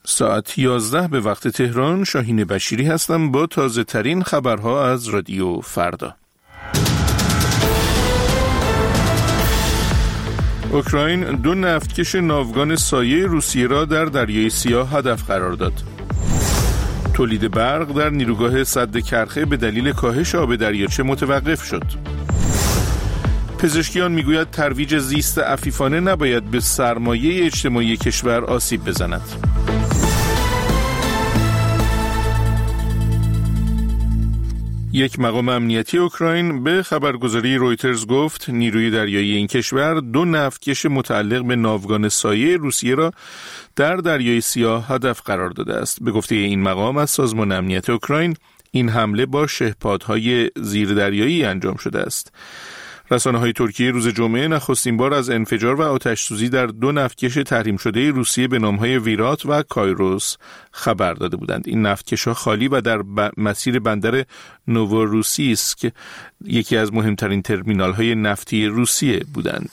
ساعت 11 به وقت تهران. شاهین بشیری هستم با تازه ترین خبرها از رادیو فردا. اوکراین 2 نفتکش ناوگان سایه روسیه را در دریای سیاه هدف قرار داد. تولید برق در نیروگاه سد کرخه به دلیل کاهش آب دریاچه متوقف شد. پزشکیان میگوید ترویج زیست عفیفانه نباید به سرمایه اجتماعی کشور آسیب بزند. یک مقام امنیتی اوکراین به خبرگزاری رویترز گفت نیروی دریایی این کشور 2 نفتکش متعلق به ناوگان سایه روسیه را در دریای سیاه هدف قرار داده است. به گفته این مقام از سازمان امنیت اوکراین این حمله با شهپادهای زیردریایی انجام شده است. رسانه‌های ترکیه روز جمعه نخستین بار از انفجار و آتش‌سوزی در 2 نفتکش تحریم شده روسیه به نام‌های ویرات و کایروس خبر داده بودند. این نفتکش‌ها خالی و در مسیر بندر نووروسیسک، یکی از مهمترین ترمینال‌های نفتی روسیه بودند.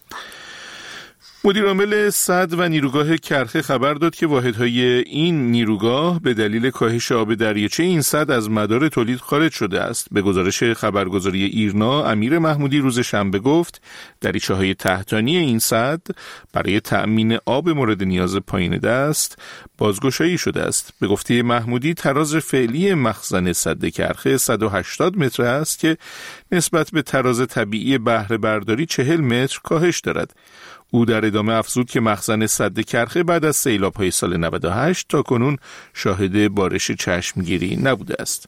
مدیر عامل سد و نیروگاه کرخه خبر داد که واحدهای این نیروگاه به دلیل کاهش آب دریاچه این سد از مدار تولید خارج شده است. به گزارش خبرگزاری ایرنا، امیر محمودی روز شنبه گفت دریچه‌های تحتانی این سد برای تأمین آب مورد نیاز پایین دست بازگشایی شده است. به گفته محمودی تراز فعلی مخزن سد کرخه 180 متر است که نسبت به تراز طبیعی بهره برداری 40 متر کاهش دارد. او در ادامه افزود که مخزن سد کرخه بعد از سیلاب‌های سال 98 تا کنون شاهد بارش چشمگیری نبوده است.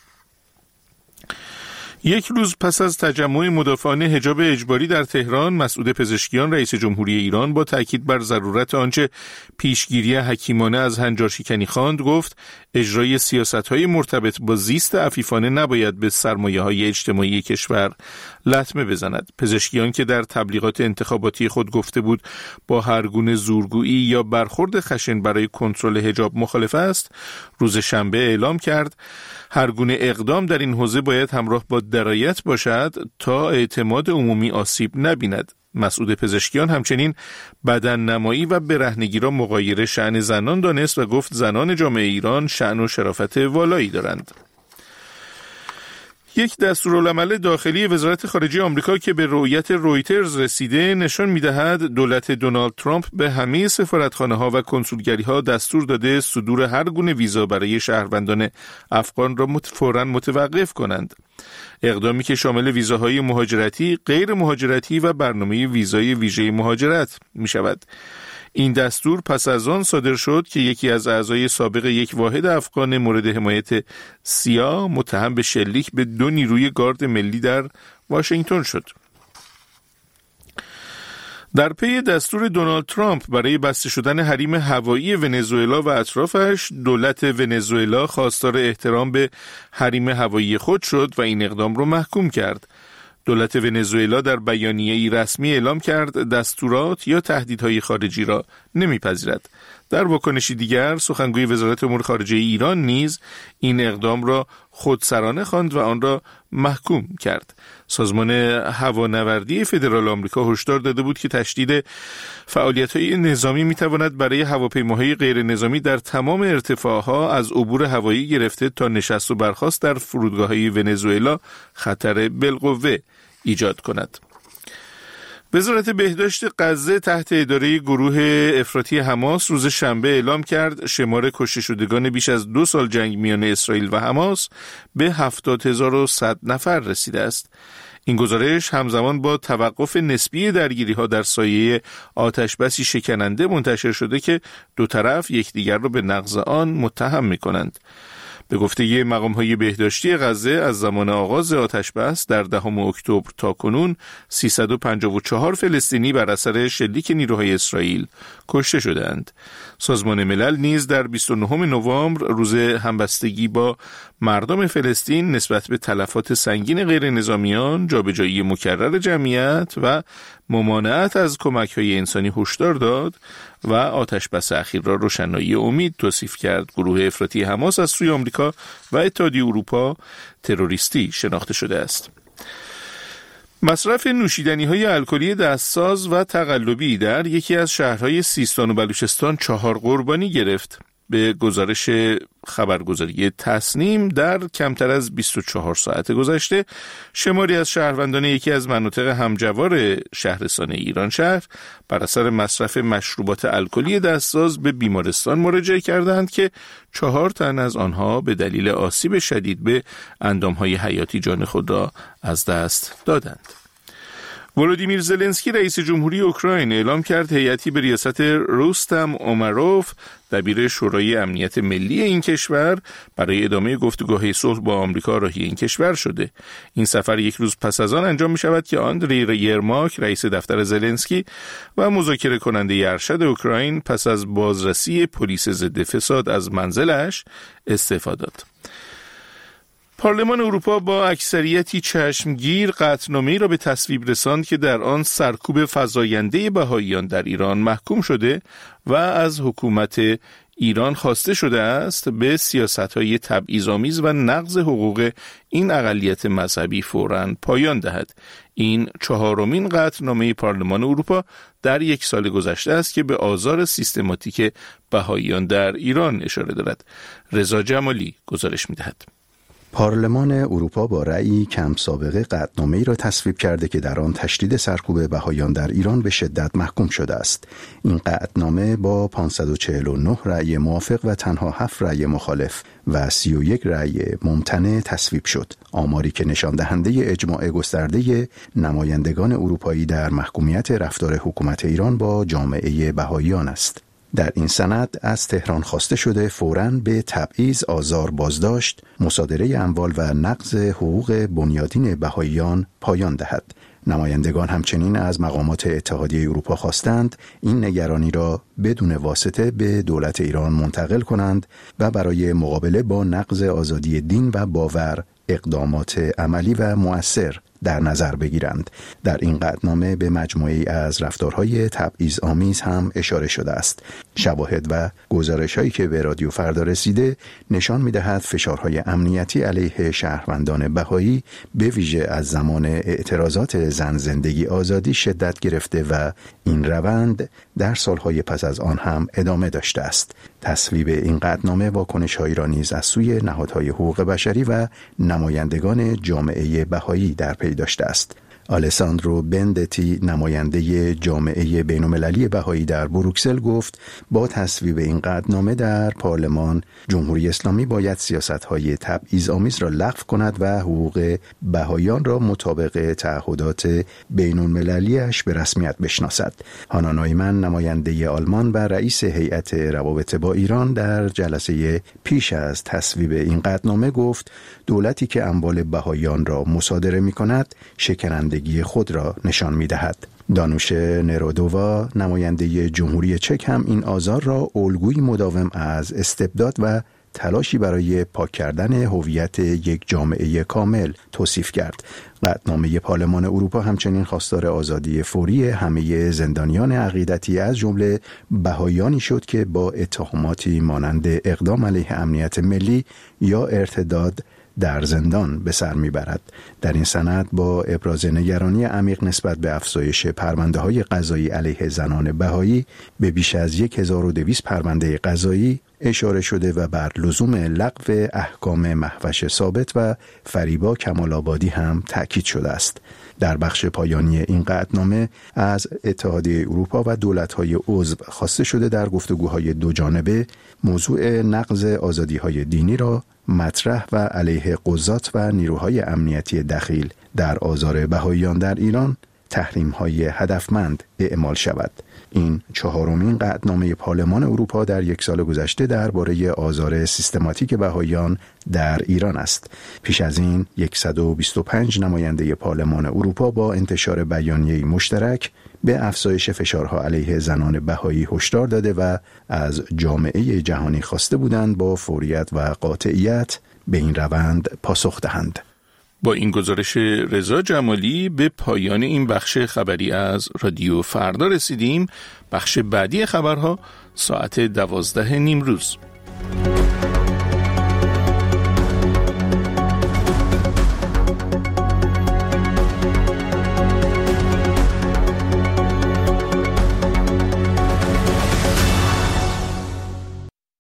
یک روز پس از تجمع مدافعان حجاب اجباری در تهران، مسعود پزشکیان رئیس جمهوری ایران با تاکید بر ضرورت آنچه پیشگیری حکیمانه از هنجارشکنی خواند گفت اجرای سیاست‌های مرتبط با زیست عفیفانه نباید به سرمایه‌های اجتماعی کشور لطمه بزند. پزشکیان که در تبلیغات انتخاباتی خود گفته بود با هر گونه زورگویی یا برخورد خشن برای کنترل حجاب مخالف است، روز شنبه اعلام کرد هر گونه اقدام در این حوزه باید همراه با درایت باشد تا اعتماد عمومی آسیب نبیند. مسعود پزشکیان همچنین بدن نمایی و برهنگی را مغایر شأن زنان دانست و گفت زنان جامعه ایران شأن و شرافت والایی دارند. یک دستورالعمل داخلی وزارت خارجه آمریکا که به رؤیت رویترز رسیده نشان می‌دهد دولت دونالد ترامپ به همه سفارتخانه‌ها و کنسولگری‌ها دستور داده صدور هر گونه ویزا برای شهروندان افغان را فوراً متوقف کنند. اقدامی که شامل ویزاهای مهاجرتی، غیر مهاجرتی و برنامه ویزای ویژه مهاجرت می‌شود. این دستور پس از آن صادر شد که یکی از اعضای سابق یک واحد افغان مورد حمایت سیا متهم به شلیک به 2 نیروی گارد ملی در واشنگتن شد. در پی دستور دونالد ترامپ برای بسته شدن حریم هوایی ونزوئلا و اطرافش، دولت ونزوئلا خواستار احترام به حریم هوایی خود شد و این اقدام را محکوم کرد. دولت ونزوئلا در بیانیه‌ای رسمی اعلام کرد دستورات یا تهدیدهای خارجی را نمیپذیرد. در واکنشی دیگر، سخنگوی وزارت امور خارجه ایران نیز این اقدام را خودسرانه خواند و آن را محکوم کرد. سازمان هوانوردی فدرال آمریکا هشدار داده بود که تشدید فعالیت‌های نظامی می‌تواند برای هواپیماهای غیر نظامی در تمام ارتفاع‌ها از عبور هوایی گرفته تا نشست و برخاست در فرودگاه‌های ونزوئلا خطر بالقوه ایجاد کند. وزارت بهداشت غزه تحت اداره گروه افراطی حماس روز شنبه اعلام کرد شمار کشته شدگان بیش از 2 سال جنگ میان اسرائیل و حماس به 70,100 نفر رسیده است. این گزارش همزمان با توقف نسبی درگیری‌ها در سایه آتش‌بسی شکننده منتشر شده که دو طرف یکدیگر را به نقض آن متهم می‌کنند. به گفته مقام‌های بهداشتی غزه از زمان آغاز آتش‌بس در 10 اکتبر تا کنون 354 فلسطینی بر اثر شلیک نیروهای اسرائیل کشته شدند. سازمان ملل نیز در 29 نوامبر روز همبستگی با مردم فلسطین نسبت به تلفات سنگین غیر نظامیان، جابجایی مکرر جمعیت و ممانعت از کمک‌های انسانی هشدار داد و آتش‌بس اخیر را روشنایی امید توصیف کرد. گروه افراطی حماس از سوی آمریکا و اتحادیه اروپا تروریستی شناخته شده است. مصرف نوشیدنی‌های الکلی دستساز و تقلبی در یکی از شهرهای سیستان و بلوچستان 4 قربانی گرفت. به گزارش خبرگزاری تصنیم در کمتر از 24 ساعت گذشته شماری از شهروندان یکی از مناطق همجوار شهرستان ایران شهر بر اثر مصرف مشروبات الکلی دستساز به بیمارستان مراجعه کردند که 4 تن از آنها به دلیل آسیب شدید به اندامهای حیاتی جان خود را از دست دادند. ولودیمیر زلنسکی رئیس جمهوری اوکراین اعلام کرد هیئتی به ریاست روستم اومروف دبیر شورای امنیت ملی این کشور برای ادامه گفتگوهای صلح با آمریکا راهی این کشور شده. این سفر یک روز پس از آن انجام می شود که آندری یرماک رئیس دفتر زلنسکی و مذاکره کننده ارشد اوکراین پس از بازرسی پلیس ضد فساد از منزلش استعفا داد. پارلمان اروپا با اکثریتی چشمگیر قطعنامه‌ای را به تصویب رساند که در آن سرکوب فزاینده بهائیان در ایران محکوم شده و از حکومت ایران خواسته شده است به سیاست‌های تبعیض‌آمیز و نقض حقوق این اقلیت مذهبی فوراً پایان دهد. این 4مین قطعنامه پارلمان اروپا در 1 سال گذشته است که به آزار سیستماتیک بهائیان در ایران اشاره دارد. رضا جمالی گزارش می‌دهد. پارلمان اروپا با رأیی کم سابقه قطعنامه‌ای را تصویب کرده که در آن تشدید سرکوب بهائیان در ایران به شدت محکوم شده است. این قطعنامه با 549 رأی موافق و تنها 7 رأی مخالف و 31 رأی ممتنع تصویب شد. آماری که نشان دهنده اجماع گسترده نمایندگان اروپایی در محکومیت رفتار حکومت ایران با جامعه بهائیان است. در این سند از تهران خواسته شده فوراً به تبعیض، آزار، بازداشت، مصادره اموال و نقض حقوق بنیادین بهائیان پایان دهد. نمایندگان همچنین از مقامات اتحادیه اروپا خواستند این نگرانی را بدون واسطه به دولت ایران منتقل کنند و برای مقابله با نقض آزادی دین و باور اقدامات عملی و مؤثر در نظر بگیرند. در این قطعنامه به مجموعه‌ای از رفتارهای تبعیض‌آمیز هم اشاره شده است. شواهد و گزارش‌هایی که به رادیو فردا رسیده نشان می‌دهد فشارهای امنیتی علیه شهروندان بهایی به ویژه از زمان اعتراضات زن زندگی آزادی شدت گرفته و این روند در سالهای پس از آن هم ادامه داشته است. تصویب این قطعنامه واکنش‌هایی را نیز از سوی نهادهای حقوق بشری و نمایندگان جامعه بهایی در پی داشته است. آلساندرو بندتی نماینده جامعه بین‌المللی بهایی در بروکسل گفت با تصویب این قطعنامه در پارلمان جمهوری اسلامی باید سیاست‌های تبعیض‌آمیز را لغو کند و حقوق بهاییان را مطابق تعهدات بین‌المللی‌اش به رسمیت بشناسد. هانا نایمن نماینده آلمان و رئیس هیئت روابط با ایران در جلسه پیش از تصویب این قطعنامه گفت دولتی که اموال بهاییان را مصادره می‌کند شکنندگی خود را نشان می‌دهد. دانوش نرودووا نماینده جمهوری چک هم این آزار را الگویی مداوم از استبداد و تلاشی برای پاک کردن هویت یک جامعه کامل توصیف کرد. قطعنامه پارلمان اروپا همچنین خواستار آزادی فوری همه زندانیان عقیدتی از جمله بهائیانی شد که با اتهاماتی مانند اقدام علیه امنیت ملی یا ارتداد در زندان به سر میبرد. در این سند با ابراز نگرانی عمیق نسبت به افزایش پرونده‌های قضایی علیه زنان بهایی به بیش از 1200 پرونده قضایی اشاره شده و بر لزوم لغو احکام مهوش ثابت و فریبا کمال‌آبادی هم تأکید شده است. در بخش پایانی این قطعنامه از اتحادیه اروپا و دولت‌های عضو خواسته شده در گفتگوهای دوجانبه موضوع نقض آزادی‌های دینی را مطرح و علیه قضات و نیروهای امنیتی دخیل در آزار بهائیان در ایران تحریم‌های هدفمند اعمال شود. این 4مین قطعنامه پارلمان اروپا در 1 سال گذشته درباره آزار سیستماتیک بهائیان در ایران است. پیش از این 125 نماینده پارلمان اروپا با انتشار بیانیه‌ای مشترک به افزایش فشارها علیه زنان بهایی هشدار داده و از جامعه جهانی خواسته بودند با فوریت و قاطعیت به این روند پاسخ دهند. با این گزارش رضا جمالی به پایان این بخش خبری از رادیو فردا رسیدیم. بخش بعدی خبرها ساعت 12 نیمروز.